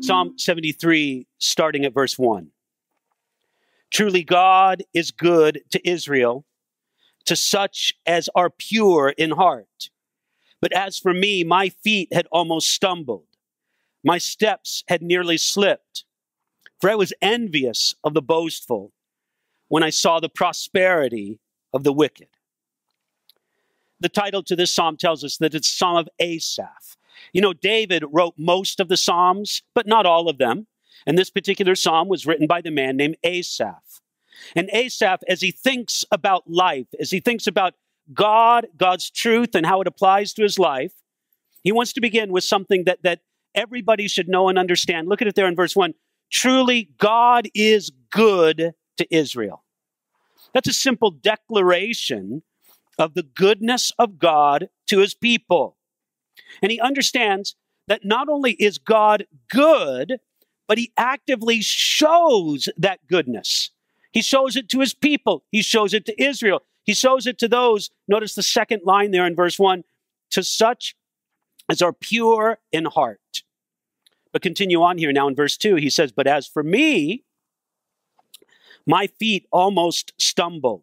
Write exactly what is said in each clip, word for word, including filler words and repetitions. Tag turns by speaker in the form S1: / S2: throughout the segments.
S1: Psalm seventy-three, starting at verse one. Truly God is good to Israel, to such as are pure in heart. But as for me, my feet had almost stumbled. My steps had nearly slipped. For I was envious of the boastful when I saw the prosperity of the wicked. The title to this psalm tells us that it's a psalm of Asaph. You know, David wrote most of the psalms, but not all of them. And this particular psalm was written by the man named Asaph. And Asaph, as he thinks about life, as he thinks about God, God's truth, and how it applies to his life, he wants to begin with something that, that everybody should know and understand. Look at it there in verse one. Truly, God is good to Israel. That's a simple declaration of the goodness of God to his people. And he understands that not only is God good, but he actively shows that goodness. He shows it to his people. He shows it to Israel. He shows it to those, notice the second line there in verse one, to such as are pure in heart. But continue on here now in verse two, he says, but as for me, my feet almost stumbled.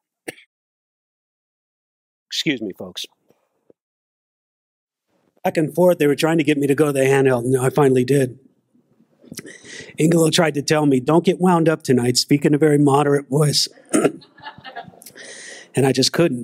S1: Excuse me, folks. Back and forth, they were trying to get me to go to the handheld, and I finally did. Ingelo tried to tell me, don't get wound up tonight, speak in a very moderate voice. And I just couldn't.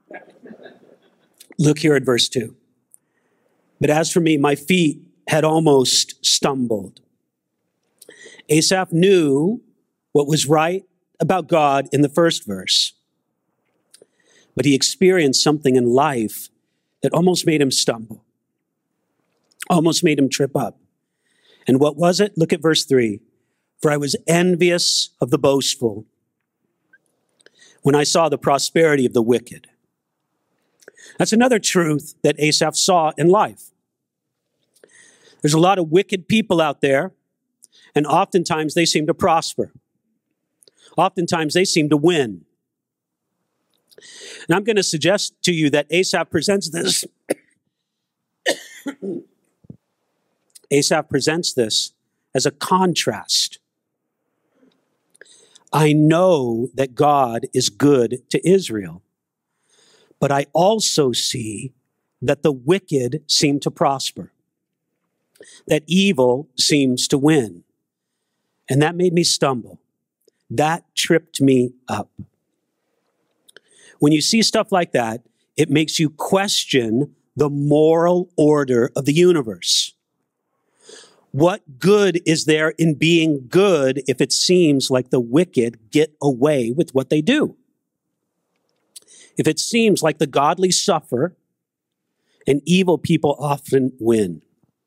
S1: Look here at verse two. But as for me, my feet had almost stumbled. Asaph knew what was right about God in the first verse. But he experienced something in life that almost made him stumble, almost made him trip up. And what was it? Look at verse three. For I was envious of the boastful when I saw the prosperity of the wicked. That's another truth that Asaph saw in life. There's a lot of wicked people out there, and oftentimes they seem to prosper. Oftentimes they seem to win. And I'm going to suggest to you that Asaph presents this. Asaph presents this as a contrast. I know that God is good to Israel, but I also see that the wicked seem to prosper, that evil seems to win. And that made me stumble. That tripped me up. When you see stuff like that, it makes you question the moral order of the universe. What good is there in being good if it seems like the wicked get away with what they do? If it seems like the godly suffer and evil people often win?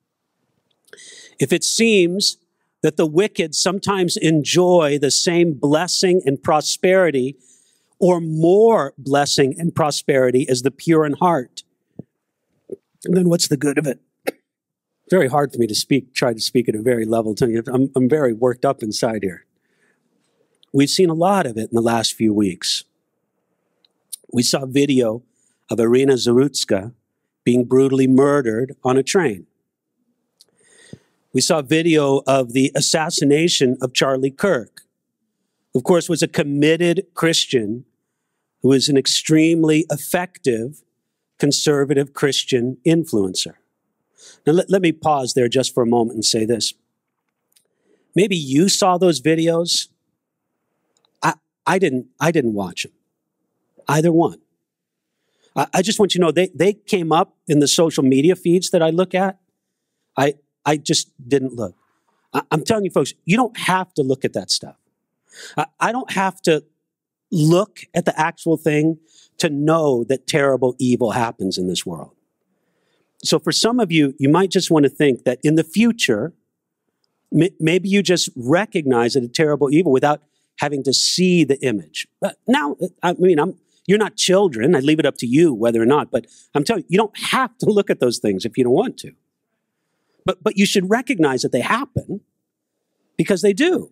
S1: If it seems that the wicked sometimes enjoy the same blessing and prosperity or more blessing and prosperity as the pure in heart, then what's the good of it? Very hard for me to speak, try to speak at a very level to you. I'm, I'm very worked up inside here. We've seen a lot of it in the last few weeks. We saw video of Irina Zarutska being brutally murdered on a train. We saw video of the assassination of Charlie Kirk, who, of course, was a committed Christian who was an extremely effective conservative Christian influencer. Now, let, let me pause there just for a moment and say this. Maybe you saw those videos. I, I didn't, I didn't watch them. Either one. I, I just want you to know they, they came up in the social media feeds that I look at. I, I just didn't look. I, I'm telling you folks, you don't have to look at that stuff. I, I don't have to look at the actual thing to know that terrible evil happens in this world. So for some of you, you might just want to think that in the future, m- maybe you just recognize that a terrible evil without having to see the image. But now, I mean, I'm, you're not children. I leave it up to you whether or not. But I'm telling you, you don't have to look at those things if you don't want to. But, but you should recognize that they happen because they do.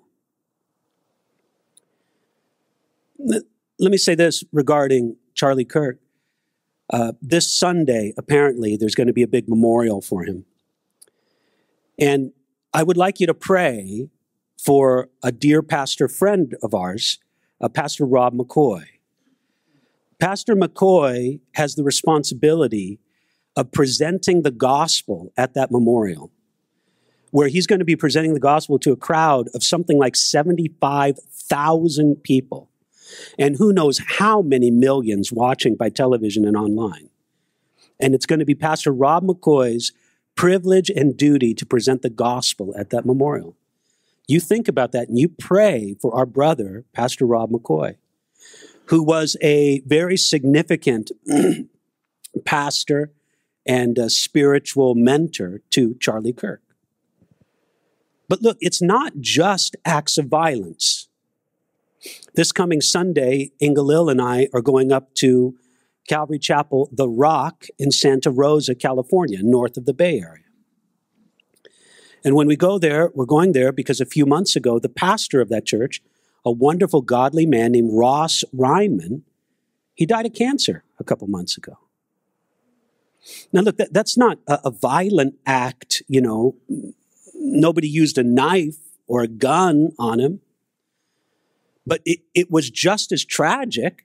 S1: Let me say this regarding Charlie Kirk. Uh, this Sunday, apparently, there's going to be a big memorial for him. And I would like you to pray for a dear pastor friend of ours, uh, Pastor Rob McCoy. Pastor McCoy has the responsibility of presenting the gospel at that memorial, where he's going to be presenting the gospel to a crowd of something like seventy-five thousand people, and who knows how many millions watching by television and online. And it's going to be Pastor Rob McCoy's privilege and duty to present the gospel at that memorial. You think about that and you pray for our brother, Pastor Rob McCoy, who was a very significant pastor and a spiritual mentor to Charlie Kirk. But look, it's not just acts of violence. This coming Sunday, Ingalil and I are going up to Calvary Chapel, The Rock in Santa Rosa, California, north of the Bay Area. And when we go there, we're going there because a few months ago, the pastor of that church, a wonderful godly man named Ross Reinman, he died of cancer a couple months ago. Now, look, that, that's not a, a violent act, you know. Nobody used a knife or a gun on him. But it, it was just as tragic.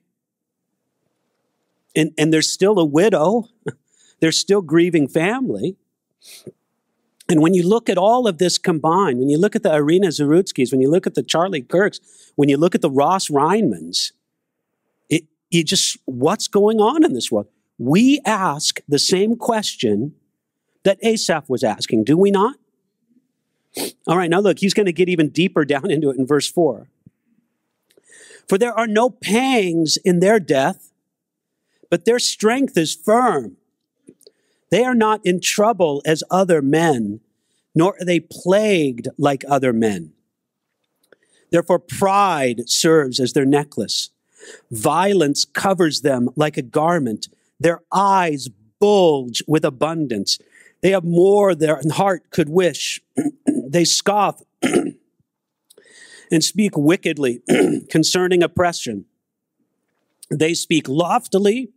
S1: And, and there's still a widow. There's still grieving family. And when you look at all of this combined, when you look at the Irina Zarutskys, when you look at the Charlie Kirks, when you look at the Ross Reinmans, it, you just, what's going on in this world? We ask the same question that Asaph was asking, do we not? All right, now look, he's going to get even deeper down into it in verse four. For there are no pangs in their death, but their strength is firm. They are not in trouble as other men, nor are they plagued like other men. Therefore, pride serves as their necklace. Violence covers them like a garment. Their eyes bulge with abundance. They have more than their heart could wish. They scoff and speak wickedly concerning oppression. They speak loftily.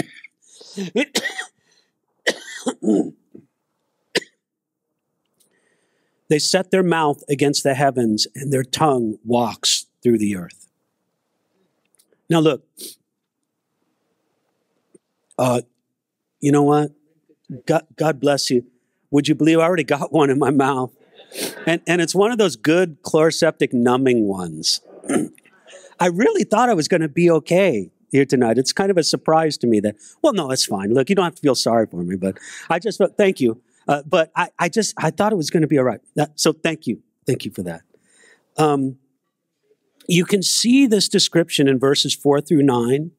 S1: They set their mouth against the heavens, and their tongue walks through the earth. Now look, uh, you know what? God, God bless you. Would you believe I already got one in my mouth? And, and it's one of those good chloroseptic numbing ones. I really thought I was going to be okay here tonight. It's kind of a surprise to me that, well, no, it's fine. Look, you don't have to feel sorry for me, but I just felt, thank you. Uh, but I, I just, I thought it was going to be all right. That, so thank you. Thank you for that. Um, you can see this description in verses four through nine.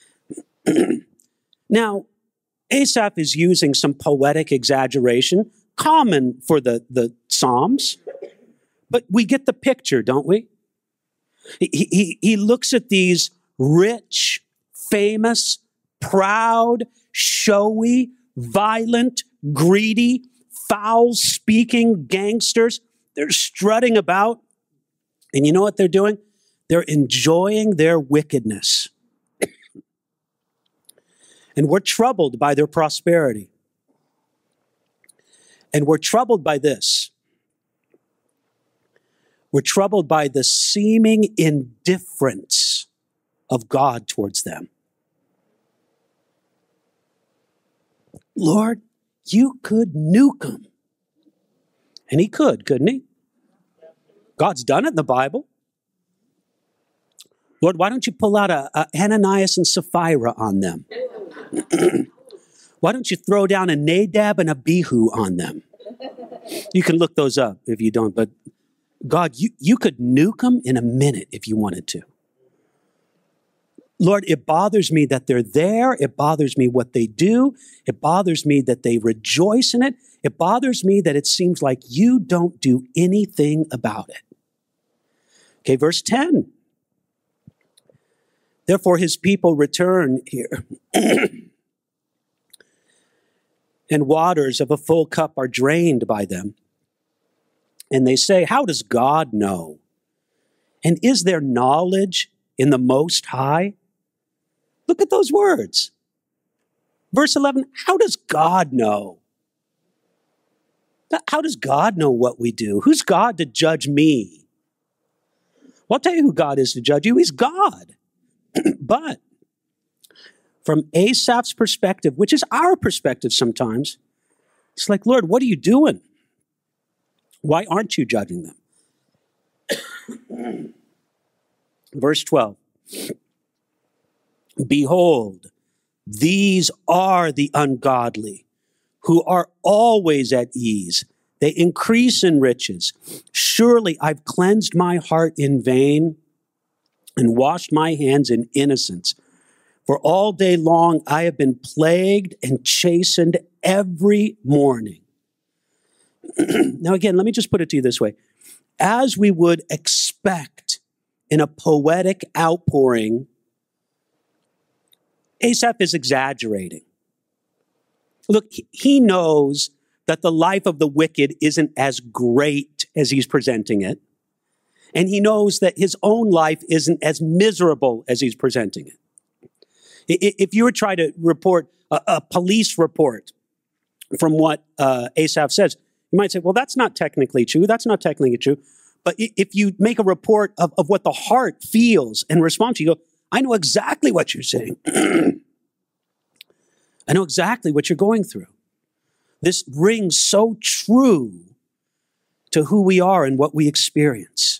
S1: Now, Asaph is using some poetic exaggeration, common for the, the Psalms, but we get the picture, don't we? He, he, he looks at these rich, famous, proud, showy, violent, greedy, foul-speaking gangsters. They're strutting about, and you know what they're doing? They're enjoying their wickedness. And we're troubled by their prosperity. And we're troubled by this. We're troubled by the seeming indifference of God towards them. Lord, you could nuke them. And he could, couldn't he? God's done it in the Bible. Lord, why don't you pull out a, a Ananias and Sapphira on them? Why don't you throw down a Nadab and Abihu on them? You can look those up if you don't, but God, you, you could nuke them in a minute if you wanted to. Lord, it bothers me that they're there. It bothers me what they do. It bothers me that they rejoice in it. It bothers me that it seems like you don't do anything about it. Okay, verse ten. Therefore, his people return here. And waters of a full cup are drained by them. And they say, how does God know? And is there knowledge in the Most High? Look at those words. Verse eleven, how does God know? How does God know what we do? Who's God to judge me? Well, I'll tell you who God is to judge you. He's God. But from Asaph's perspective, which is our perspective sometimes, it's like, Lord, what are you doing? Why aren't you judging them? Verse twelve. Behold, these are the ungodly, who are always at ease. They increase in riches. Surely I've cleansed my heart in vain and washed my hands in innocence. For all day long I have been plagued and chastened every morning. Now again, let me just put it to you this way. As we would expect in a poetic outpouring, Asaph is exaggerating. Look, he knows that the life of the wicked isn't as great as he's presenting it. And he knows that his own life isn't as miserable as he's presenting it. If you were trying to report a, a police report from what uh, Asaph says, you might say, well, that's not technically true. That's not technically true. But if you make a report of, of what the heart feels and responds, you go, I know exactly what you're saying. I know exactly what you're going through. This rings so true to who we are and what we experience.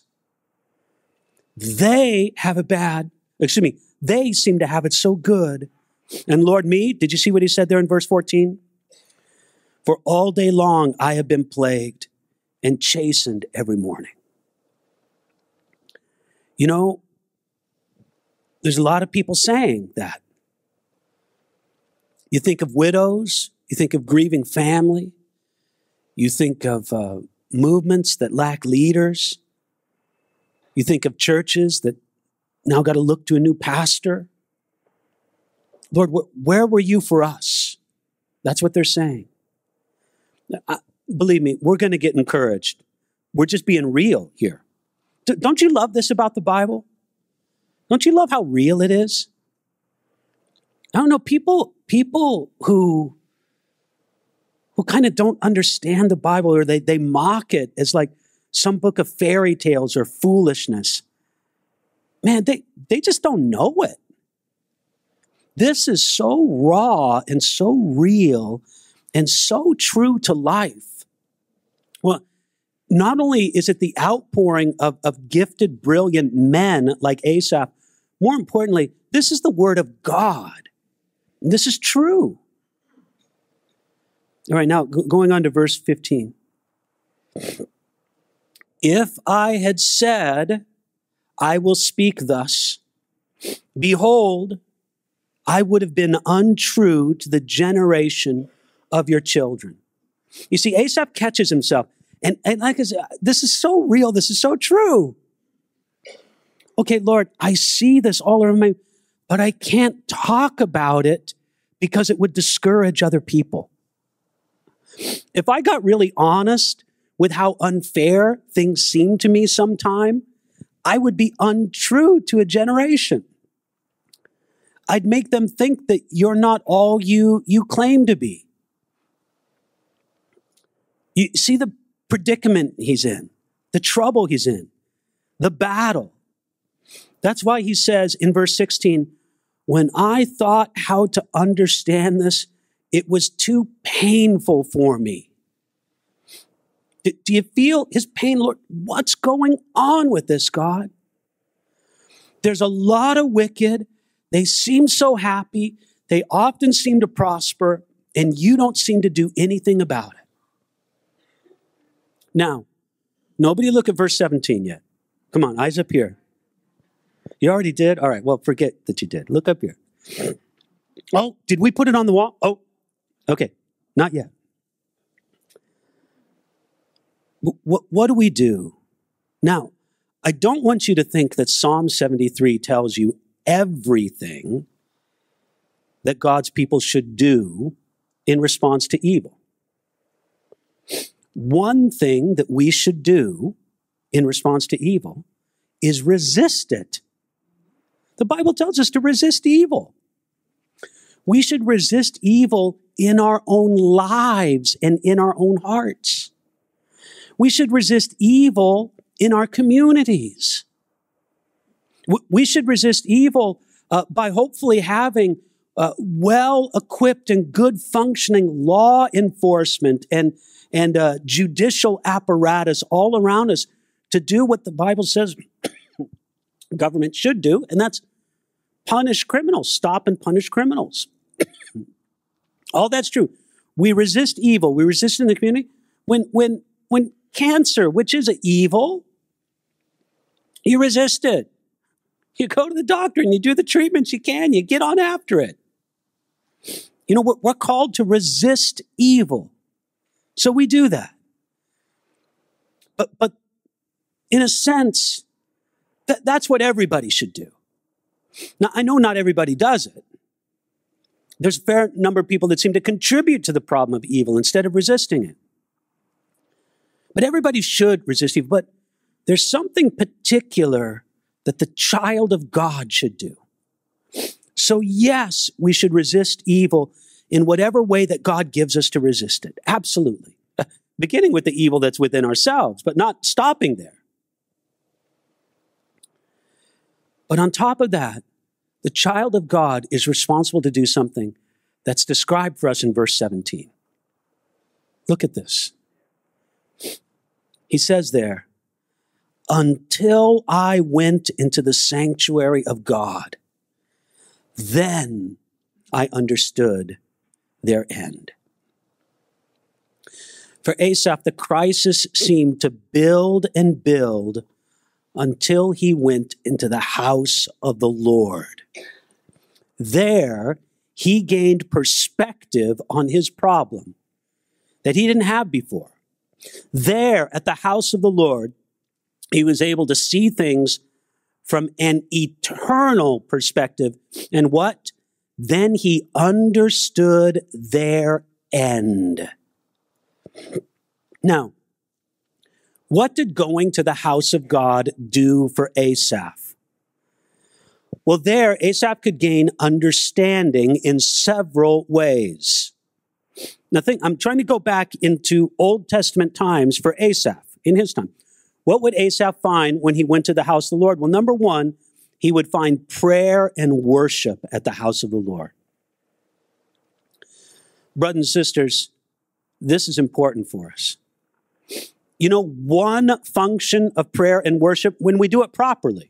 S1: They have it bad. Excuse me. They seem to have it so good. And Lord, me, did you see what he said there in verse fourteen? For all day long I have been plagued and chastened every morning. You know, there's a lot of people saying that. You think of widows, you think of grieving family, you think of uh, movements that lack leaders, you think of churches that now got to look to a new pastor. Lord, wh- where were you for us? That's what they're saying. I, believe me, we're going to get encouraged. We're just being real here. D- don't you love this about the Bible? Don't you love how real it is? I don't know, people, people who, who kind of don't understand the Bible, or they, they mock it as like some book of fairy tales or foolishness. Man, they, they just don't know it. This is so raw and so real and so true to life. Well, not only is it the outpouring of, of gifted, brilliant men like Asaph, more importantly, this is the word of God. This is true. All right, now g- going on to verse fifteen. If I had said, I will speak thus, behold, I would have been untrue to the generation of your children. You see, Asaph catches himself. And, and like I said, this is so real. This is so true. Okay, Lord, I see this all around me, but I can't talk about it because it would discourage other people. If I got really honest with how unfair things seem to me sometime, I would be untrue to a generation. I'd make them think that you're not all you, you claim to be. You see the predicament he's in, the trouble he's in, the battle. That's why he says in verse sixteen, when I thought how to understand this, it was too painful for me. Do, do you feel his pain, Lord? What's going on with this, God? There's a lot of wicked. They seem so happy. They often seem to prosper, and you don't seem to do anything about it. Now, nobody look at verse seventeen yet. Come on, eyes up here. You already did? All right, well, forget that you did. Look up here. Oh, did we put it on the wall? Oh, okay, not yet. What, what do we do? Now, I don't want you to think that Psalm seventy-three tells you everything that God's people should do in response to evil. One thing that we should do in response to evil is resist it. The Bible tells us to resist evil. We should resist evil in our own lives and in our own hearts. We should resist evil in our communities. We should resist evil uh, by hopefully having uh, well-equipped and good functioning law enforcement and, and uh, judicial apparatus all around us to do what the Bible says government should do, and that's punish criminals, stop and punish criminals. All that's true. We resist evil. We resist in the community. When, when, when cancer, which is an evil, you resist it. You go to the doctor and you do the treatments you can. You get on after it. You know, we're, we're called to resist evil. So we do that. But, but in a sense, that, that's what everybody should do. Now, I know not everybody does it. There's a fair number of people that seem to contribute to the problem of evil instead of resisting it. But everybody should resist evil. But there's something particular that the child of God should do. So yes, we should resist evil in whatever way that God gives us to resist it. Absolutely. Beginning with the evil that's within ourselves, but not stopping there. But on top of that, the child of God is responsible to do something that's described for us in verse seventeen. Look at this. He says there, until I went into the sanctuary of God, then I understood their end. For Asaph, the crisis seemed to build and build until he went into the house of the Lord. There, he gained perspective on his problem that he didn't have before. There, at the house of the Lord, he was able to see things from an eternal perspective. And what? Then he understood their end. Now, what did going to the house of God do for Asaph? Well, there, Asaph could gain understanding in several ways. Now, think, I'm trying to go back into Old Testament times for Asaph, in his time. What would Asaph find when he went to the house of the Lord? Well, number one, he would find prayer and worship at the house of the Lord. Brothers and sisters, this is important for us. You know, one function of prayer and worship, when we do it properly,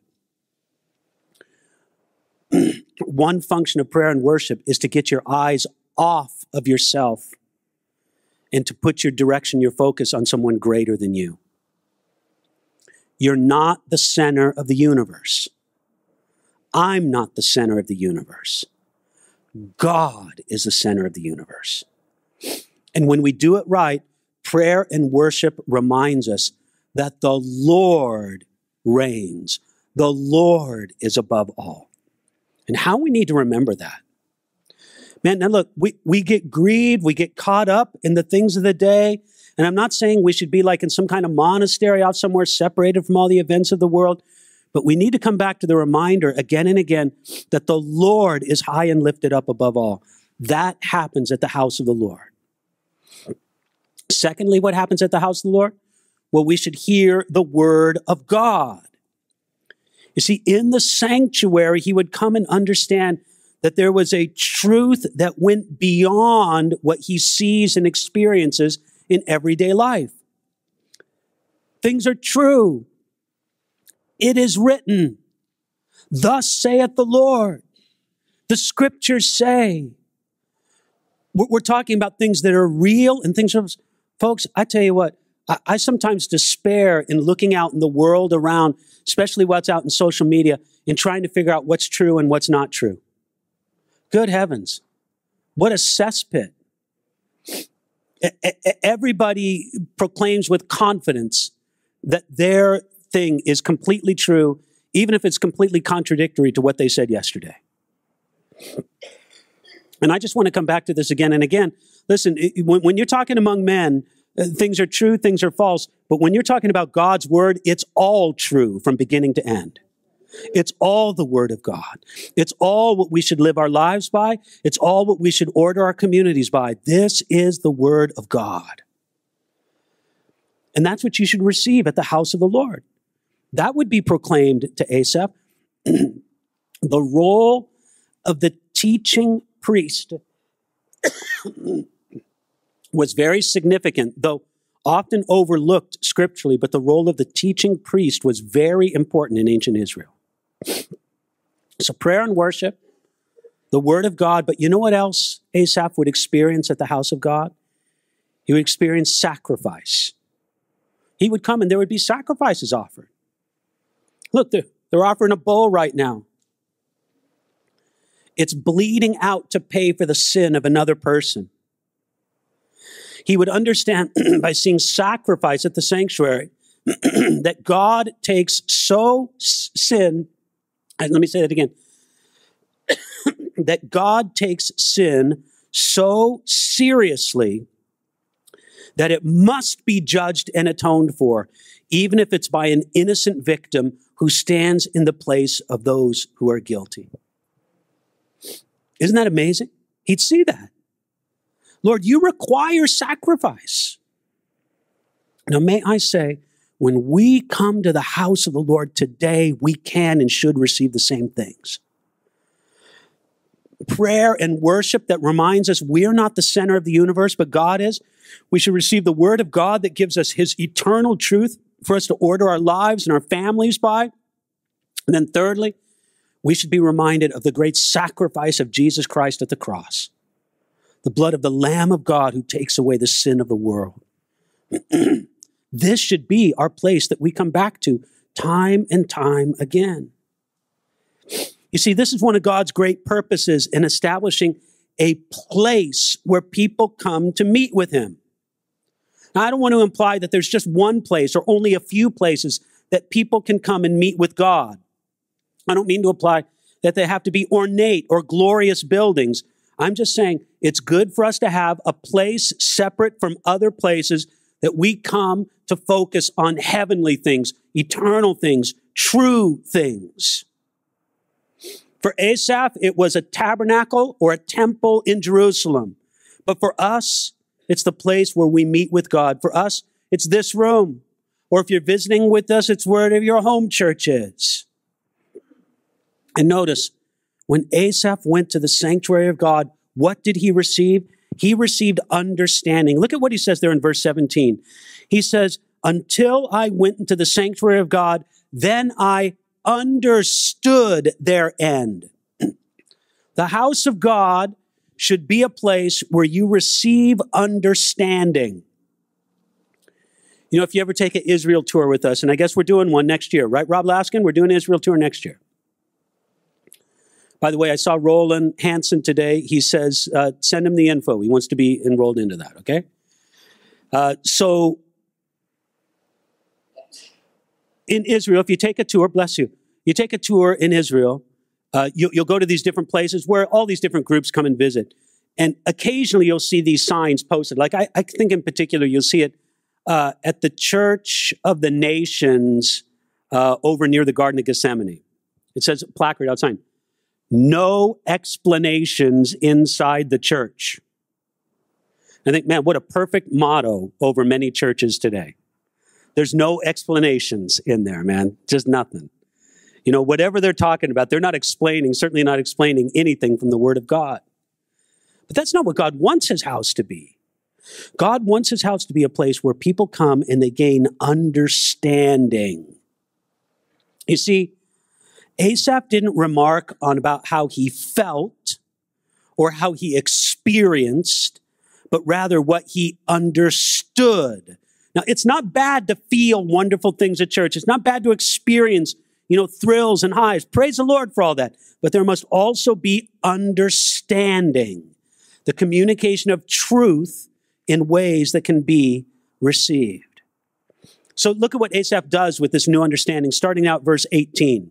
S1: one function of prayer and worship is to get your eyes off of yourself and to put your direction, your focus on someone greater than you. You're not the center of the universe. I'm not the center of the universe. God is the center of the universe. And when we do it right, prayer and worship reminds us that the Lord reigns. The Lord is above all. And how we need to remember that. Man, now look, we, we get greed, we get caught up in the things of the day. And I'm not saying we should be like in some kind of monastery out somewhere separated from all the events of the world. But we need to come back to the reminder again and again that the Lord is high and lifted up above all. That happens at the house of the Lord. Secondly, what happens at the house of the Lord? Well, we should hear the word of God. You see, in the sanctuary, he would come and understand that there was a truth that went beyond what he sees and experiences in everyday life. Things are true. It is written, thus saith the Lord. The scriptures say. We're talking about things that are real and things are, folks, I tell you what, I, I sometimes despair in looking out in the world around, especially what's out in social media, and trying to figure out what's true and what's not true. Good heavens. What a cesspit. Everybody proclaims with confidence that their thing is completely true, even if it's completely contradictory to what they said yesterday. And I just want to come back to this again and again. Listen, when you're talking among men, things are true, things are false. But when you're talking about God's word, it's all true from beginning to end. It's all the word of God. It's all what we should live our lives by. It's all what we should order our communities by. This is the word of God. And that's what you should receive at the house of the Lord. That would be proclaimed to Asaph. The role of the teaching priest was very significant, though often overlooked scripturally, but the role of the teaching priest was very important in ancient Israel. So prayer and worship, the word of God, but you know what else Asaph would experience at the house of God? He would experience sacrifice. He would come and there would be sacrifices offered. Look, they're, they're offering a bull right now. It's bleeding out to pay for the sin of another person. He would understand by seeing sacrifice at the sanctuary that God takes so sin, and let me say that again, that God takes sin so seriously that it must be judged and atoned for, even if it's by an innocent victim who stands in the place of those who are guilty. Isn't that amazing? He'd see that. Lord, you require sacrifice. Now, may I say, when we come to the house of the Lord today, we can and should receive the same things. Prayer and worship that reminds us we're not the center of the universe, but God is. We should receive the word of God that gives us his eternal truth for us to order our lives and our families by. And then thirdly, we should be reminded of the great sacrifice of Jesus Christ at the cross. The blood of the Lamb of God who takes away the sin of the world. This should be our place that we come back to time and time again. You see, this is one of God's great purposes in establishing a place where people come to meet with him. Now, I don't want to imply that there's just one place or only a few places that people can come and meet with God. I don't mean to imply that they have to be ornate or glorious buildings. I'm just saying it's good for us to have a place separate from other places that we come to focus on heavenly things, eternal things, true things. For Asaph, it was a tabernacle or a temple in Jerusalem. But for us, it's the place where we meet with God. For us, it's this room. Or if you're visiting with us, it's wherever your home church is. And notice, when Asaph went to the sanctuary of God, what did he receive? He received understanding. Look at what he says there in verse seventeen. He says, until I went into the sanctuary of God, then I understood their end. The house of God should be a place where you receive understanding. You know, if you ever take an Israel tour with us, and I guess we're doing one next year, right, Rob Laskin? We're doing an Israel tour next year. By the way, I saw Roland Hansen today. He says, uh, send him the info. He wants to be enrolled into that, okay? Uh, so, in Israel, if you take a tour, bless you, you take a tour in Israel, uh, you, you'll go to these different places where all these different groups come and visit. And occasionally you'll see these signs posted. Like I, I think in particular, you'll see it uh, at the Church of the Nations uh, over near the Garden of Gethsemane. It says a placard outside. No explanations inside the church. I think, man, what a perfect motto over many churches today. There's no explanations in there, man. Just nothing. You know, whatever they're talking about, they're not explaining, certainly not explaining anything from the Word of God. But that's not what God wants his house to be. God wants his house to be a place where people come and they gain understanding. You see, Asaph didn't remark on about how he felt or how he experienced, but rather what he understood. Now, it's not bad to feel wonderful things at church. It's not bad to experience, you know, thrills and highs. Praise the Lord for all that. But there must also be understanding, the communication of truth in ways that can be received. So look at what Asaph does with this new understanding, starting out verse eighteen.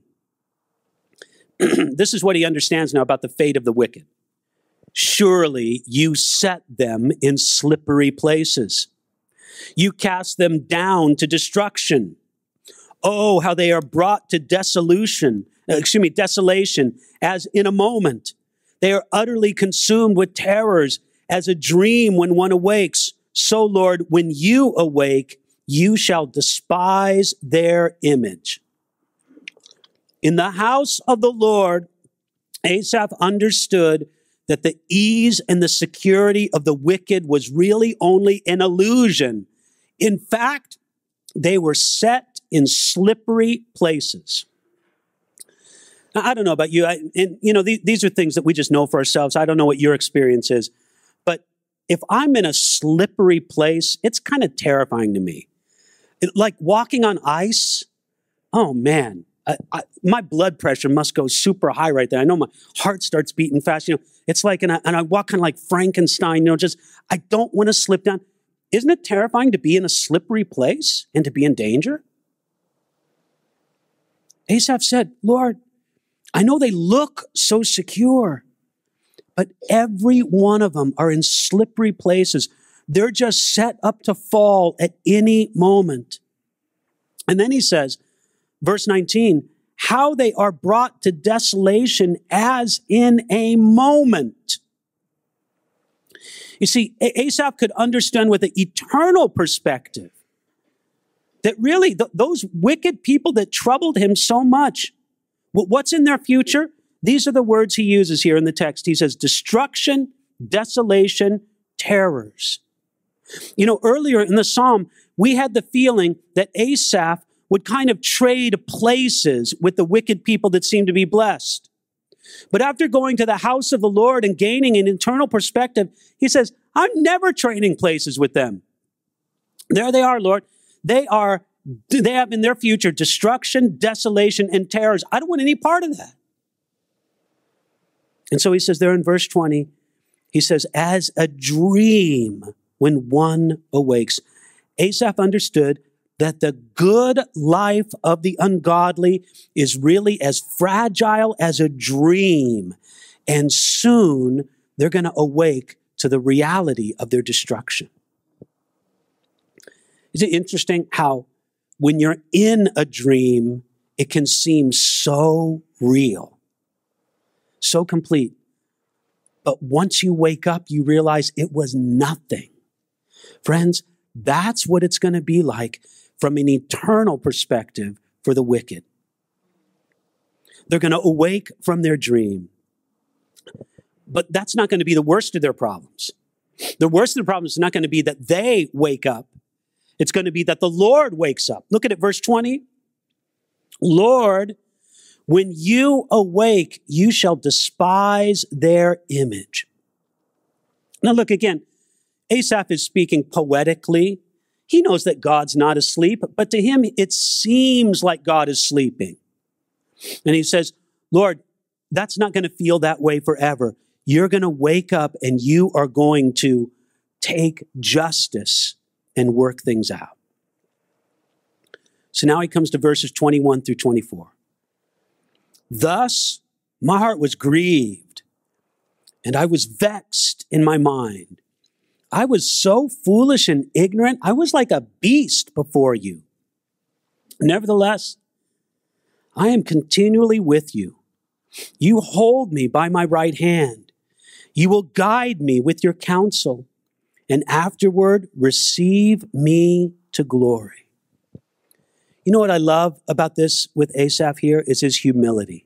S1: This is what he understands now about the fate of the wicked. Surely you set them in slippery places. You cast them down to destruction. Oh, how they are brought to dissolution, excuse me, desolation, as in a moment. They are utterly consumed with terrors, as a dream when one awakes. So, Lord, when you awake, you shall despise their image. In the house of the Lord, Asaph understood that the ease and the security of the wicked was really only an illusion. In fact, they were set in slippery places. Now, I don't know about you, I, and you know, these, these are things that we just know for ourselves. I don't know what your experience is, but if I'm in a slippery place, it's kind of terrifying to me. It, like walking on ice, oh man, I, I, my blood pressure must go super high right there. I know my heart starts beating fast. You know, it's like, and I, and I walk kind of like Frankenstein. You know, just I don't want to slip down. Isn't it terrifying to be in a slippery place and to be in danger? Asaph said, Lord, I know they look so secure, but every one of them are in slippery places. They're just set up to fall at any moment. And then he says, verse nineteen, how they are brought to desolation as in a moment. You see, Asaph could understand with an eternal perspective that really th- those wicked people that troubled him so much, what's in their future? These are the words he uses here in the text. He says, destruction, desolation, terrors. You know, earlier in the psalm, we had the feeling that Asaph would kind of trade places with the wicked people that seem to be blessed. But after going to the house of the Lord and gaining an eternal perspective, he says, I'm never trading places with them. There they are, Lord. They are, they have in their future destruction, desolation, and terrors. I don't want any part of that. And so he says there in verse twenty, he says, as a dream when one awakes. Asaph understood that the good life of the ungodly is really as fragile as a dream. And soon they're going to awake to the reality of their destruction. Is it interesting how when you're in a dream, it can seem so real, so complete. But once you wake up, you realize it was nothing. Friends, that's what it's going to be like from an eternal perspective for the wicked. They're going to awake from their dream. But that's not going to be the worst of their problems. The worst of the problems is not going to be that they wake up. It's going to be that the Lord wakes up. Look at it, verse twenty. Lord, when you awake, you shall despise their image. Now look again. Asaph is speaking poetically. He knows that God's not asleep, but to him, it seems like God is sleeping. And he says, Lord, that's not going to feel that way forever. You're going to wake up and you are going to take justice and work things out. So now he comes to verses twenty-one through twenty-four. Thus, my heart was grieved and I was vexed in my mind. I was so foolish and ignorant. I was like a beast before you. Nevertheless, I am continually with you. You hold me by my right hand. You will guide me with your counsel, and afterward receive me to glory. You know what I love about this with Asaph here is his humility.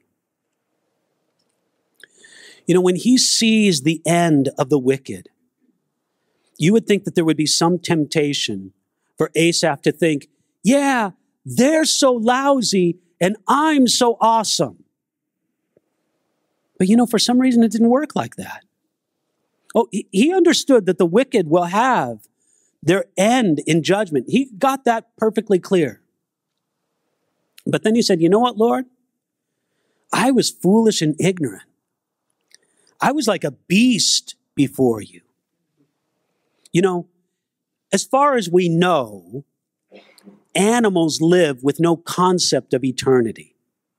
S1: You know, when he sees the end of the wicked, you would think that there would be some temptation for Asaph to think, yeah, they're so lousy and I'm so awesome. But you know, for some reason it didn't work like that. Oh, he understood that the wicked will have their end in judgment. He got that perfectly clear. But then he said, you know what, Lord? I was foolish and ignorant. I was like a beast before you. You know, as far as we know, animals live with no concept of eternity.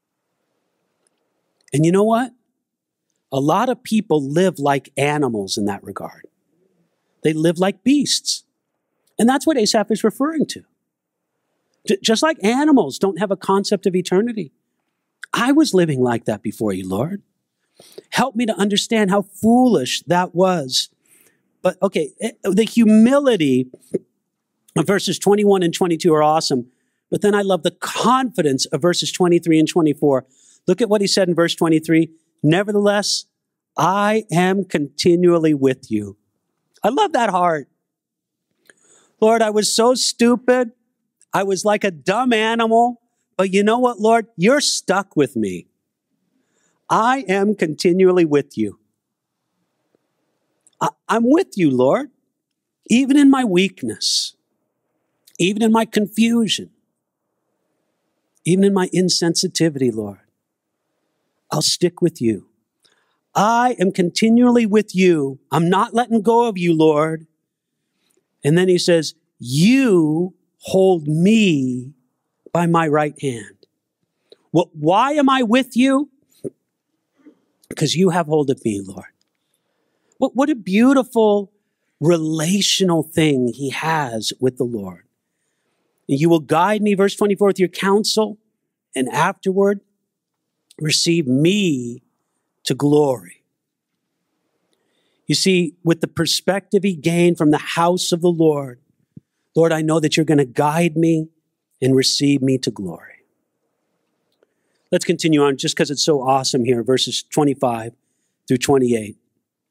S1: And you know what? A lot of people live like animals in that regard. They live like beasts. And that's what Asaph is referring to. J- just like animals don't have a concept of eternity. I was living like that before you, Lord. Help me to understand how foolish that was. But okay, the humility Verses twenty-one and twenty-two are awesome. But then I love the confidence of verses twenty-three and twenty-four. Look at what he said in verse twenty-three. Nevertheless, I am continually with you. I love that heart. Lord, I was so stupid. I was like a dumb animal. But you know what, Lord? You're stuck with me. I am continually with you. I- I'm with you, Lord, even in my weakness, even in my confusion, even in my insensitivity, Lord. I'll stick with you. I am continually with you. I'm not letting go of you, Lord. And then he says, you hold me by my right hand. Well, why am I with you? Because you have hold of me, Lord. What, what a beautiful relational thing he has with the Lord. And you will guide me, verse twenty-four, with your counsel, and afterward receive me to glory. You see, with the perspective he gained from the house of the Lord, Lord, I know that you're going to guide me and receive me to glory. Let's continue on just because it's so awesome here, verses twenty-five through twenty-eight.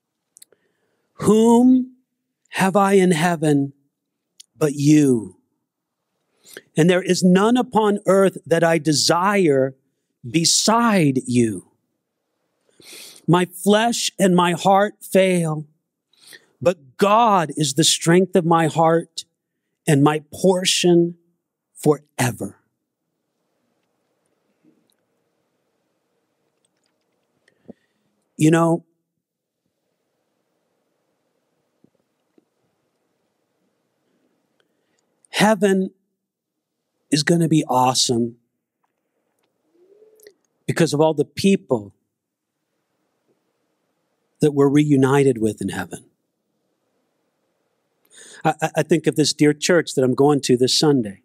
S1: Whom have I in heaven but you? And there is none upon earth that I desire beside you. My flesh and my heart fail, but God is the strength of my heart and my portion forever. You know, heaven is going to be awesome because of all the people that we're reunited with in heaven. I, I think of this dear church that I'm going to this Sunday.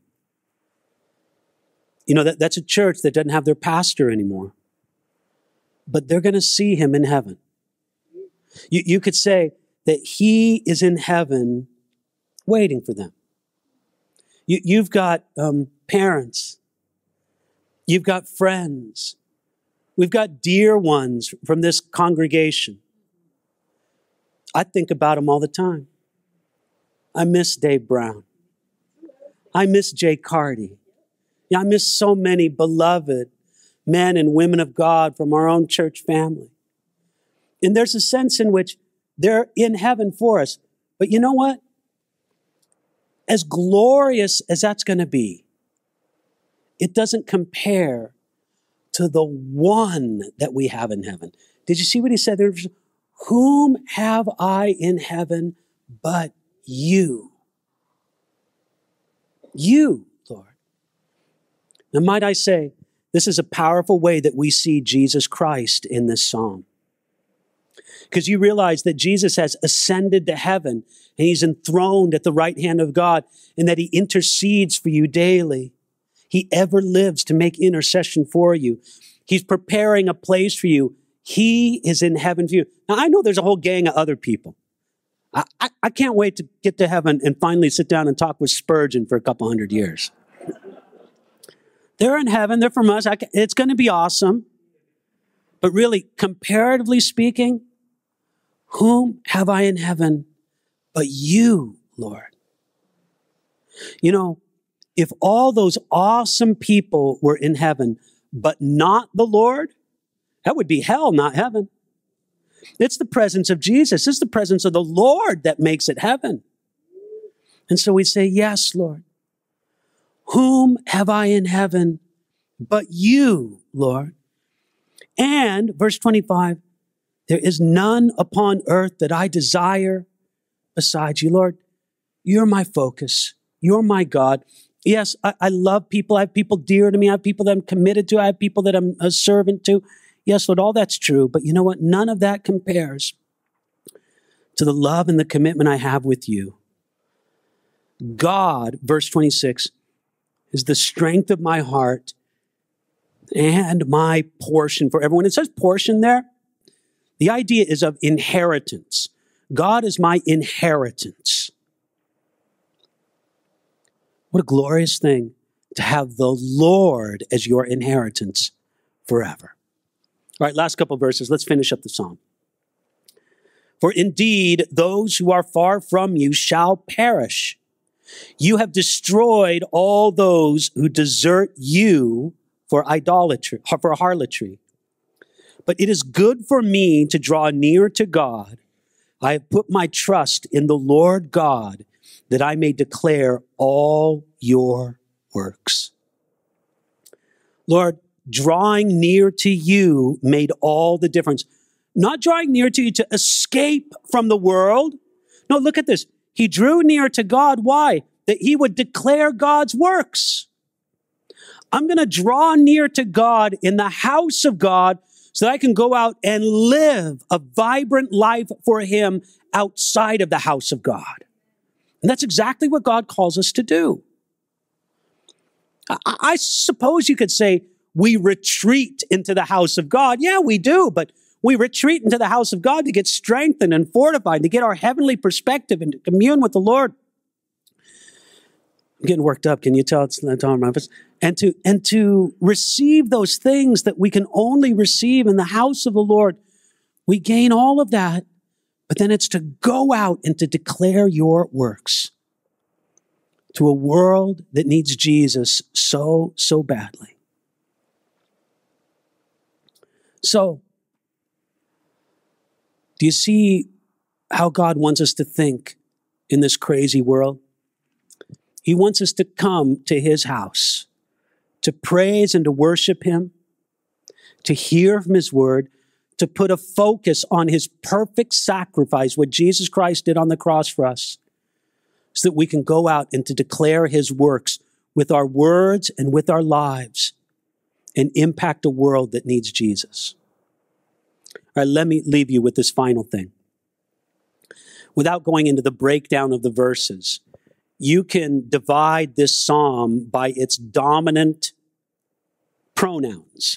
S1: You know, that, that's a church that doesn't have their pastor anymore. But they're going to see him in heaven. You, you could say that he is in heaven waiting for them. You, you've got um, parents. You've got friends. We've got dear ones from this congregation. I think about them all the time. I miss Dave Brown. I miss Jay Carty. Yeah, I miss so many beloved men and women of God from our own church family. And there's a sense in which they're in heaven for us. But you know what? As glorious as that's going to be, it doesn't compare to the one that we have in heaven. Did you see what he said there? Whom have I in heaven but you? You, Lord. Now, might I say, this is a powerful way that we see Jesus Christ in this psalm. Because you realize that Jesus has ascended to heaven and he's enthroned at the right hand of God and that he intercedes for you daily. He ever lives to make intercession for you. He's preparing a place for you. He is in heaven for you. Now, I know there's a whole gang of other people. I, I, I can't wait to get to heaven and finally sit down and talk with Spurgeon for a couple hundred years. They're in heaven. They're from us. I, it's going to be awesome. But really, comparatively speaking, whom have I in heaven but you, Lord? You know, if all those awesome people were in heaven, but not the Lord, that would be hell, not heaven. It's the presence of Jesus. It's the presence of the Lord that makes it heaven. And so we say, yes, Lord. Whom have I in heaven but you, Lord? And, verse twenty-five, there is none upon earth that I desire besides you, Lord. You're my focus. You're my God. Yes, I, I love people. I have people dear to me. I have people that I'm committed to. I have people that I'm a servant to. Yes, Lord, all that's true. But you know what? None of that compares to the love and the commitment I have with you. God, verse twenty-six, is the strength of my heart and my portion for everyone. It says portion there. The idea is of inheritance. God is my inheritance. What a glorious thing to have the Lord as your inheritance forever. All right, last couple verses. Let's finish up the psalm. For indeed, those who are far from you shall perish. You have destroyed all those who desert you for idolatry, for harlotry. But it is good for me to draw near to God. I have put my trust in the Lord God, that I may declare all your works. Lord, drawing near to you made all the difference. Not drawing near to you to escape from the world. No, look at this. He drew near to God. Why? That he would declare God's works. I'm going to draw near to God in the house of God so that I can go out and live a vibrant life for him outside of the house of God. And that's exactly what God calls us to do. I, I suppose you could say we retreat into the house of God. Yeah, we do, but we retreat into the house of God to get strengthened and fortified, to get our heavenly perspective and to commune with the Lord. I'm getting worked up. Can you tell it's not on my voice? And to, and to receive those things that we can only receive in the house of the Lord. We gain all of that, but then it's to go out and to declare your works to a world that needs Jesus so, so badly. So, do you see how God wants us to think in this crazy world? He wants us to come to his house, to praise and to worship him, to hear from his word, to put a focus on his perfect sacrifice, what Jesus Christ did on the cross for us, so that we can go out and to declare his works with our words and with our lives and impact a world that needs Jesus. All right, let me leave you with this final thing. Without going into the breakdown of the verses, you can divide this psalm by its dominant pronouns.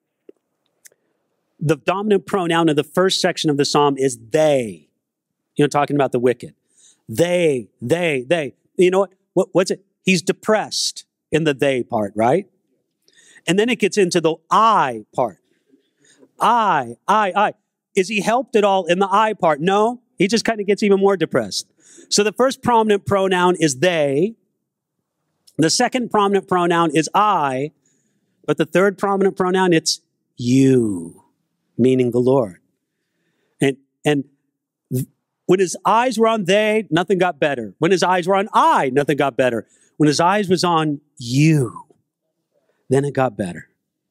S1: The dominant pronoun of the first section of the psalm is they. You know, talking about the wicked. They, they, they. You know what? what? What's it? He's depressed in the they part, right? And then it gets into the I part. I, I, I. Is he helped at all in the I part? No. He just kind of gets even more depressed. So the first prominent pronoun is they. The second prominent pronoun is I. But the third prominent pronoun, it's you, meaning the Lord. And, and when his eyes were on they, nothing got better. When his eyes were on I, nothing got better. When his eyes was on you, then it got better.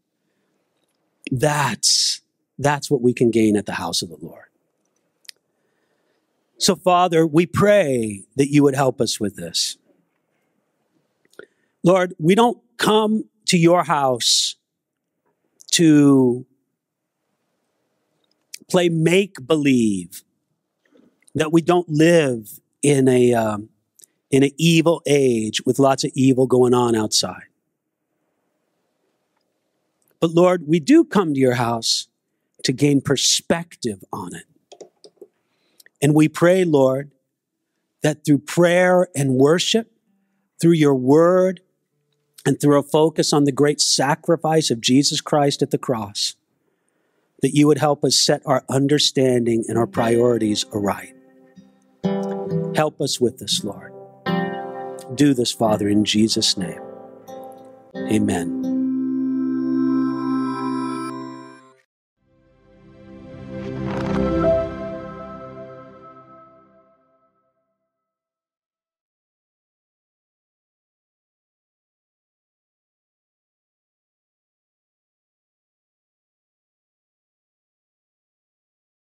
S1: That's, that's what we can gain at the house of the Lord. So, Father, we pray that you would help us with this. Lord, we don't come to your house to play make-believe, that we don't live in a um, in an evil age with lots of evil going on outside. But Lord, we do come to your house to gain perspective on it. And we pray, Lord, that through prayer and worship, through your word, and through a focus on the great sacrifice of Jesus Christ at the cross, that you would help us set our understanding and our priorities aright. Help us with this, Lord. Do this, Father, in Jesus' name. Amen.